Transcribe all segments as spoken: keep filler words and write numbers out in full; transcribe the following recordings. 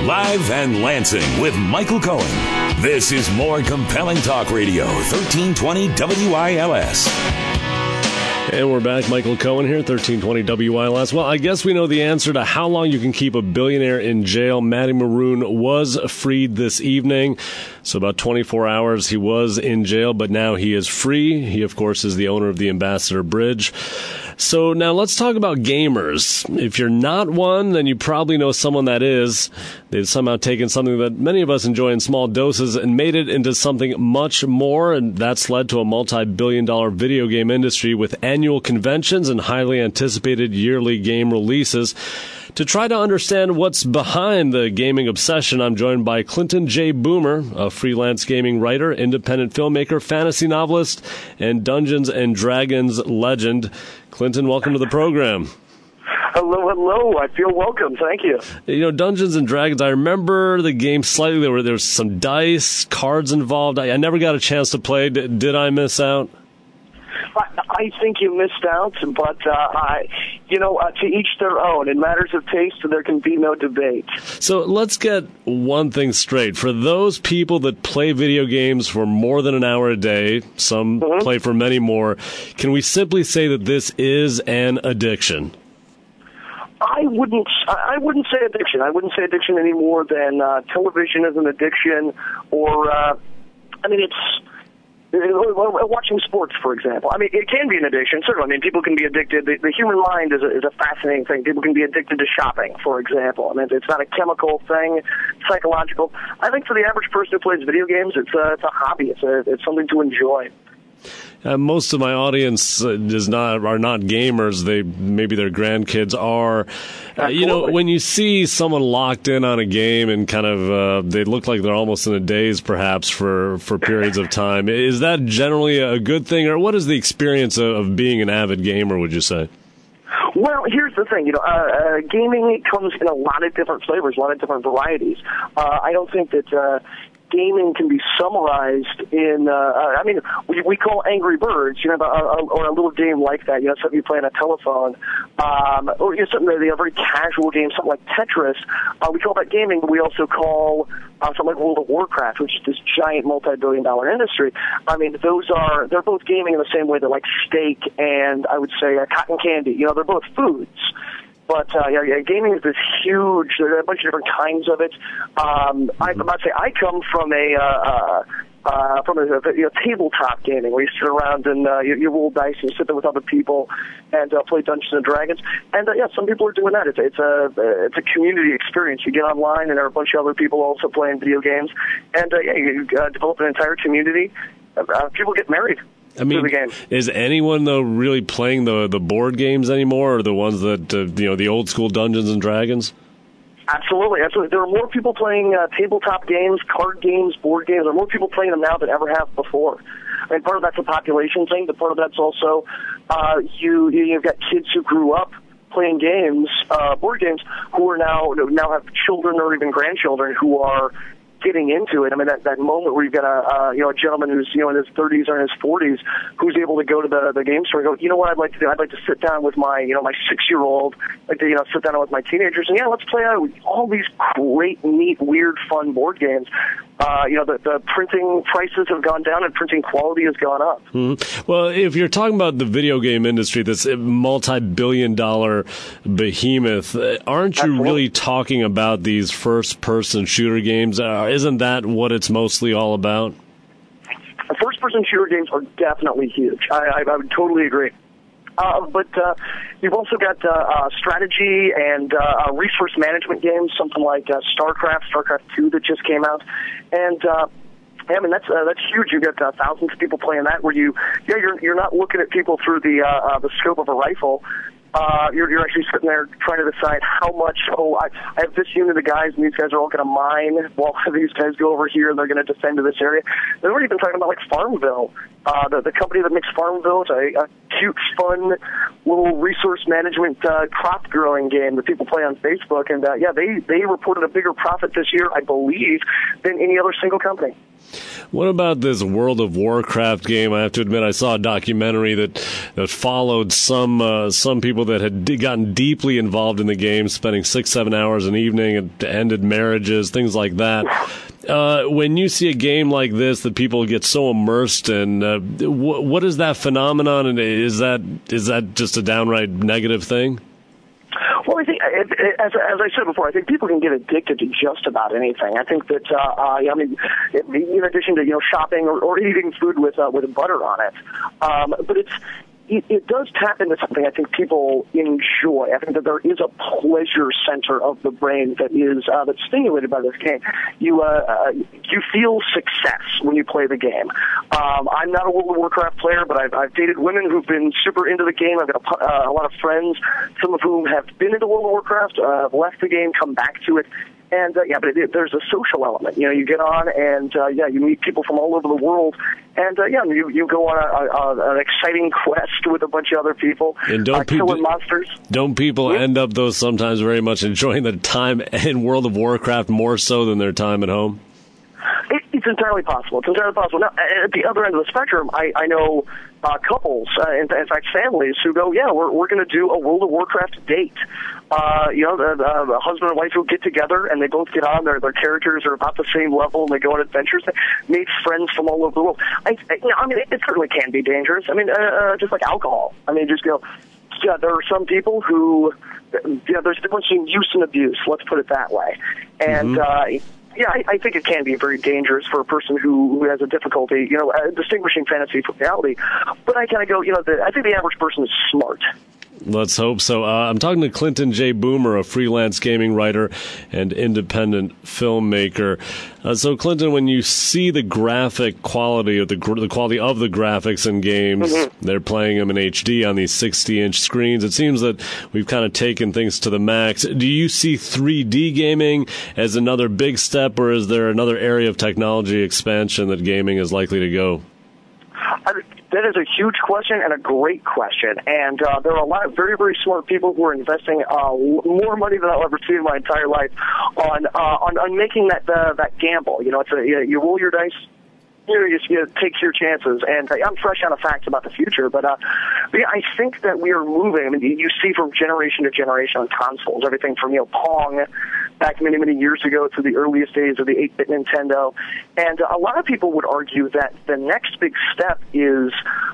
Live and Lansing with Michael Cohen. This is more compelling talk radio, thirteen twenty W I L S. And we're back. Michael Cohen here, thirteen twenty W I L S. Well, I guess we know the answer to how long you can keep a billionaire in jail. Matty Maroon was freed this evening. So about twenty-four hours he was in jail, but now he is free. He, of course, is the owner of the Ambassador Bridge. So now let's talk about gamers. If you're not one, then you probably know someone that is. They've somehow taken something that many of us enjoy in small doses and made it into something much more, and that's led to a multi-billion dollar video game industry with annual conventions and highly anticipated yearly game releases. To try to understand what's behind the gaming obsession, I'm joined by Clinton J. Boomer, a freelance gaming writer, independent filmmaker, fantasy novelist, and Dungeons and Dragons legend. Clinton, welcome to the program. Hello, hello. I feel welcome. Thank you. You know, Dungeons and Dragons, I remember the game slightly. There were there was some dice, cards involved. I, I never got a chance to play. Did, did I miss out? I, I think you missed out, but, uh, I, you know, uh, to each their own. In matters of taste, there can be no debate. So let's get one thing straight. For those people that play video games for more than an hour a day, some mm-hmm. play for many more, can we simply say that this is an addiction? I wouldn't. I wouldn't say addiction. I wouldn't say addiction any more than uh, television is an addiction, or uh, I mean, it's. Watching sports, for example. I mean, it can be an addiction, certainly. I mean, people can be addicted. The, the human mind is a, is a fascinating thing. People can be addicted to shopping, for example. I mean, it's not a chemical thing, psychological. I think for the average person who plays video games, it's a, it's a hobby. It's a, it's something to enjoy. Uh, most of my audience uh, is not are not gamers. They maybe their grandkids are. Uh, you know, when you see someone locked in on a game and kind of uh, they look like they're almost in a daze, perhaps for, for periods of time, is that generally a good thing, or what is the experience of, of being an avid gamer? Would you say? Well, here's the thing. You know, uh, uh, gaming comes in a lot of different flavors, a lot of different varieties. Uh, I don't think that. Uh, Gaming can be summarized in, uh, I mean, we, we call Angry Birds, you know, a, a, or a little game like that, you know, something you play on a telephone, um, or you know, something, a very casual game, something like Tetris. Uh, we call that gaming, but we also call uh, something like World of Warcraft, which is this giant multi-billion dollar industry. I mean, those are, they're both gaming in the same way that like steak and, I would say, uh, cotton candy. You know, they're both foods. But uh, yeah, yeah, gaming is this huge. There are a bunch of different kinds of it. Um, I'm about to say I come from a uh, uh, uh, from a, a you know, tabletop gaming where you sit around and uh, you, you roll dice and you sit there with other people and uh, play Dungeons and Dragons. And uh, yeah, some people are doing that. It's, it's a it's a community experience. You get online and there are a bunch of other people also playing video games, and uh, yeah, you uh, develop an entire community. Uh, people get married. I mean, is anyone, though, really playing the the board games anymore, or the ones that, uh, you know, the old school Dungeons and Dragons? Absolutely, absolutely. There are more people playing uh, tabletop games, card games, board games. There are more people playing them now than ever have before. I mean, part of that's a population thing, but part of that's also uh, you, you've got kids who grew up playing games, uh, board games, who are now now have children or even grandchildren who are getting into it. I mean, that, that moment where you've got a, uh, you know, a gentleman who's, you know, in his thirties or in his forties who's able to go to the, the game store and go, you know what I'd like to do? I'd like to sit down with my, you know, my six-year-old, like to, you know, sit down with my teenagers and, yeah, let's play uh, all these great, neat, weird, fun board games. Uh, you know, the, the printing prices have gone down and printing quality has gone up. Mm-hmm. Well, if you're talking about the video game industry, this multi-billion dollar behemoth, aren't you Absolutely. really talking about these first-person shooter games? Uh, isn't that what it's mostly all about? First-person shooter games are definitely huge. I, I, I would totally agree. Uh, but uh, you've also got uh, uh, strategy and uh, uh, resource management games, something like uh, StarCraft, StarCraft two that just came out, and uh, I mean that's uh, that's huge. You've got uh, thousands of people playing that, where you yeah you're you're not looking at people through the uh, uh, the scope of a rifle. Uh, you're, you're actually sitting there trying to decide how much, oh, I, I have this unit of guys, and these guys are all going to mine, while these guys go over here, and they're going to defend to this area. And we're even talking about, like, Farmville. Uh, the, the company that makes Farmville is a, a cute, fun, little resource management uh, crop-growing game that people play on Facebook. And, uh, yeah, they, they reported a bigger profit this year, I believe, than any other single company. What about this World of Warcraft game? I have to admit, I saw a documentary that that followed some uh, some people that had d- gotten deeply involved in the game, spending six, seven hours an evening, and ended marriages, things like that. Uh, when you see a game like this that people get so immersed in, uh, wh- what is that phenomenon, and is that is that just a downright negative thing? Well, I think, as, as I said before, I think people can get addicted to just about anything. I think that, uh, uh, I mean, in addition to, you know, shopping or, or eating food with uh, with butter on it, um, but it's It, it does tap into something I think people enjoy. I think that there is a pleasure center of the brain that is uh, that's stimulated by this game. You uh, uh, you feel success when you play the game. Um, I'm not a World of Warcraft player, but I've, I've dated women who've been super into the game. I've got a, uh, a lot of friends, some of whom have been into World of Warcraft, uh, have left the game, come back to it. And, uh, yeah, but it, there's a social element. You know, you get on and, uh, yeah, you meet people from all over the world. And, uh, yeah, you, you go on a, a, an exciting quest with a bunch of other people, and don't uh, people, killing monsters. Don't people yeah. end up, though, sometimes very much enjoying the time in World of Warcraft more so than their time at home? It, it's entirely possible. It's entirely possible. Now, at the other end of the spectrum, I, I know uh, couples, uh, in, in fact, families who go, yeah, we're, we're going to do a World of Warcraft date. Uh, you know, the, the, the husband and wife who get together and they both get on. Their their characters are about the same level and they go on adventures. They make friends from all over the world. I, I, you know, I mean, it, it certainly can be dangerous. I mean, uh, uh, just like alcohol. I mean, just go. Yeah, there are some people who, yeah, there's a difference between use and abuse. Let's put it that way. And mm-hmm. uh, yeah, I, I think it can be very dangerous for a person who, who has a difficulty, you know, uh, distinguishing fantasy from reality. But I kind of go, you know, the, I think the average person is smart. Let's hope so. Uh, I'm talking to Clinton J. Boomer, a freelance gaming writer and independent filmmaker. Uh, so, Clinton, when you see the graphic quality or the gr- the quality of the graphics in games, mm-hmm. they're playing them in H D on these sixty-inch screens. It seems that we've kind of taken things to the max. Do you see three D gaming as another big step, or is there another area of technology expansion that gaming is likely to go? I mean, that is a huge question and a great question. And uh, there are a lot of very, very smart people who are investing uh, more money than I'll ever see in my entire life on uh, on, on making that uh, that gamble. You know, it's a, you, you roll your dice. You know, you, you take your chances, and uh, I'm fresh on the facts about the future, but uh, yeah, I think that we are moving. I mean, you see from generation to generation on consoles, everything from, you know, Pong back many, many years ago to the earliest days of the eight-bit Nintendo, and uh, a lot of people would argue that the next big step is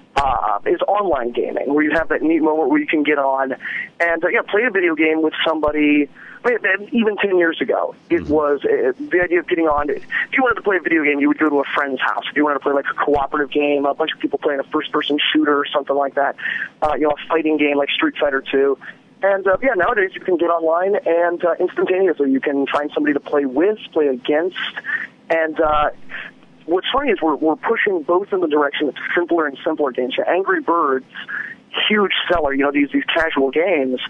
uh, is online gaming, where you have that neat moment where you can get on and uh, yeah, play a video game with somebody. I mean, even ten years ago, it was uh, the idea of getting on. If you wanted to play a video game, you would go to a friend's house. If you wanted to play like a cooperative game, a bunch of people playing a first-person shooter or something like that, uh, you know, a fighting game like Street Fighter two. And, uh, yeah, nowadays you can get online and uh, instantaneously you can find somebody to play with, play against. And uh, what's funny is we're, we're pushing both in the direction of simpler and simpler games. Angry Birds, huge seller, you know, these, these casual games.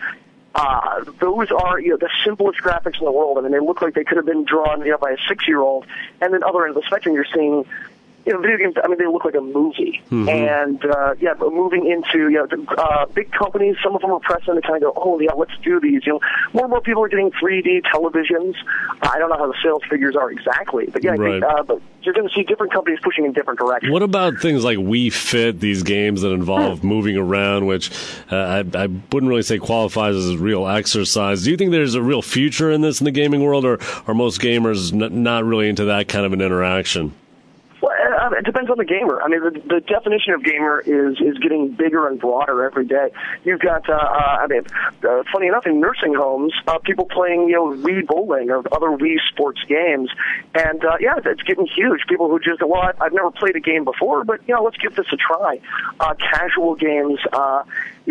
Uh, those are, you know, the simplest graphics in the world. I mean, they look like they could have been drawn, you know, by a six-year-old. And then other end of the spectrum, you're seeing, you know, video games, I mean, they look like a movie. Mm-hmm. And, uh, yeah, but moving into, you know, the, uh, big companies, some of them are pressing to kind of go, oh, yeah, let's do these. You know, more and more people are getting three D televisions. Uh, I don't know how the sales figures are exactly, but yeah, right. I think, uh, but you're going to see different companies pushing in different directions. What about things like Wii Fit, these games that involve hmm. moving around, which uh, I, I wouldn't really say qualifies as real exercise. Do you think there's a real future in this in the gaming world, or are most gamers n- not really into that kind of an interaction? Well, uh, it depends on the gamer. I mean, the, the definition of gamer is is getting bigger and broader every day. You've got, uh, uh, I mean, uh, funny enough, in nursing homes, uh, people playing, you know, Wii bowling or other Wii sports games, and uh, yeah, it's getting huge. People who just go, well, I've never played a game before, but you know, let's give this a try. Uh, casual games. Uh,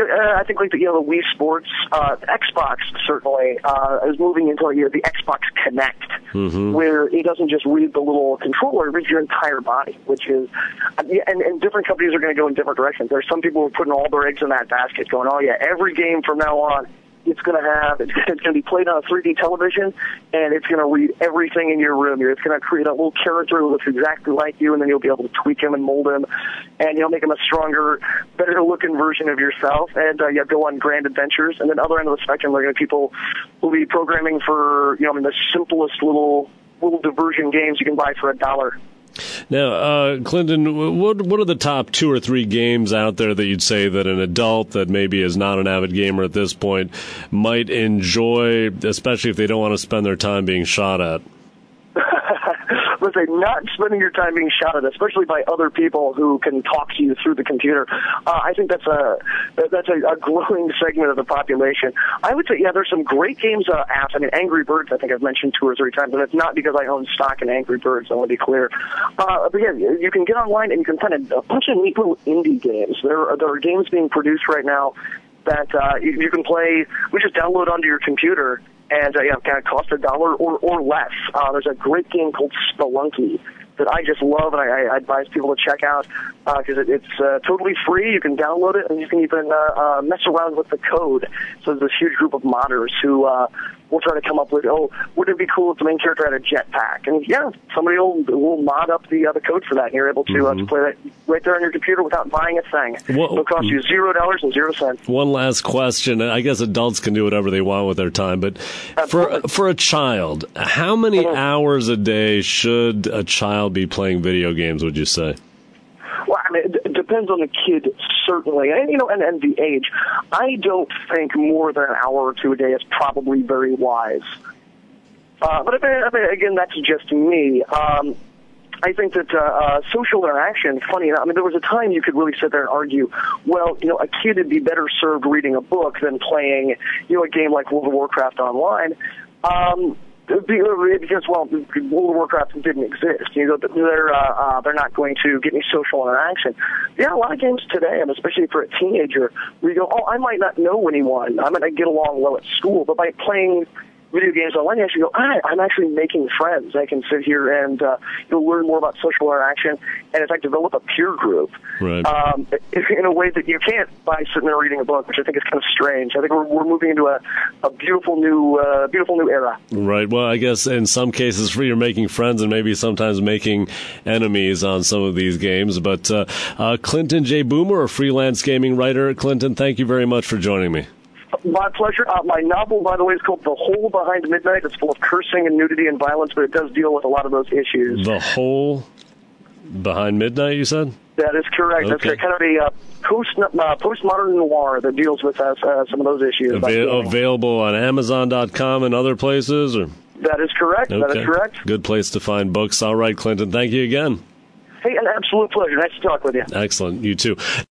I think like the, you know, the Wii Sports, uh, Xbox certainly uh, is moving into you know, the Xbox Connect, mm-hmm. where it doesn't just read the little controller, it reads your entire body, which is, and, and different companies are going to go in different directions. There's some people who are putting all their eggs in that basket going, oh yeah, every game from now on, it's going to have, it's, it's going to be played on a three D television, and it's going to read everything in your room. It's going to create a little character who looks exactly like you, and then you'll be able to tweak him and mold him, and you'll make him a stronger, better-looking version of yourself, and uh, you go on grand adventures. And then other end of the spectrum, there are going to be people who will be programming for, you know, I mean, the simplest little little diversion games you can buy for a dollar. Now, uh, Clinton, what what are the top two or three games out there that you'd say that an adult that maybe is not an avid gamer at this point might enjoy, especially if they don't want to spend their time being shot at? Let's say not spending your time being shot at, especially by other people who can talk to you through the computer. Uh, I think that's a that's a, a growing segment of the population. I would say, yeah, there's some great games uh, apps. I mean, Angry Birds, I think I've mentioned two or three times, and it's not because I own stock in Angry Birds. I want to be clear. Uh, but yeah, you can get online and you can find a, a bunch of neat little indie games. There are, there are games being produced right now that uh, you, you can play. We just download onto your computer. And, uh, yeah, kind of cost a dollar or, or less. Uh, there's a great game called Spelunky that I just love, and I, I advise people to check out because uh, it, it's uh, totally free. You can download it, and you can even uh, uh, mess around with the code. So there's this huge group of modders who uh, will try to come up with, oh, wouldn't it be cool if the main character had a jetpack? And, yeah, somebody will, will mod up the, uh, the code for that, and you're able to, mm-hmm. uh, to play that right there on your computer without buying a thing. Well, it'll cost you zero dollars and zero cents. One last question. I guess adults can do whatever they want with their time, but for, for a child, how many mm-hmm. hours a day should a child be playing video games, would you say? Well, I mean, it depends on the kid, certainly, and you know, and, and the age. I don't think more than an hour or two a day is probably very wise. Uh, but if, I mean, again, that's just me. Um, I think that uh, uh, social interaction, funny enough, I mean, there was a time you could really sit there and argue, well, you know, a kid would be better served reading a book than playing, you know, a game like World of Warcraft online. Um, Because, well, World of Warcraft didn't exist. You know, they're uh, uh, they're not going to get any social interaction. Yeah, a lot of games today, and especially for a teenager, where you go, oh, I might not know anyone. I might not get along well at school, but by playing video games online, you actually go, ah, I'm actually making friends. I can sit here and uh, you'll learn more about social interaction and, in fact, develop a peer group right. um, in a way that you can't by sitting there reading a book, which I think is kind of strange. I think we're, we're moving into a, a beautiful new uh, beautiful new era. Right. Well, I guess in some cases you're making friends and maybe sometimes making enemies on some of these games. But uh, uh, Clinton J. Boomer, a freelance gaming writer. Clinton, thank you very much for joining me. My pleasure. Uh, my novel, by the way, is called The Hole Behind Midnight. It's full of cursing and nudity and violence, but it does deal with a lot of those issues. The Hole Behind Midnight, you said? That is correct. Okay. That's kind of a uh, post uh, postmodern noir that deals with uh, uh, some of those issues. Avail- available on Amazon dot com and other places? Or? That is correct. Okay. That is correct. Good place to find books. All right, Clinton, thank you again. Hey, an absolute pleasure. Nice to talk with you. Excellent. You too.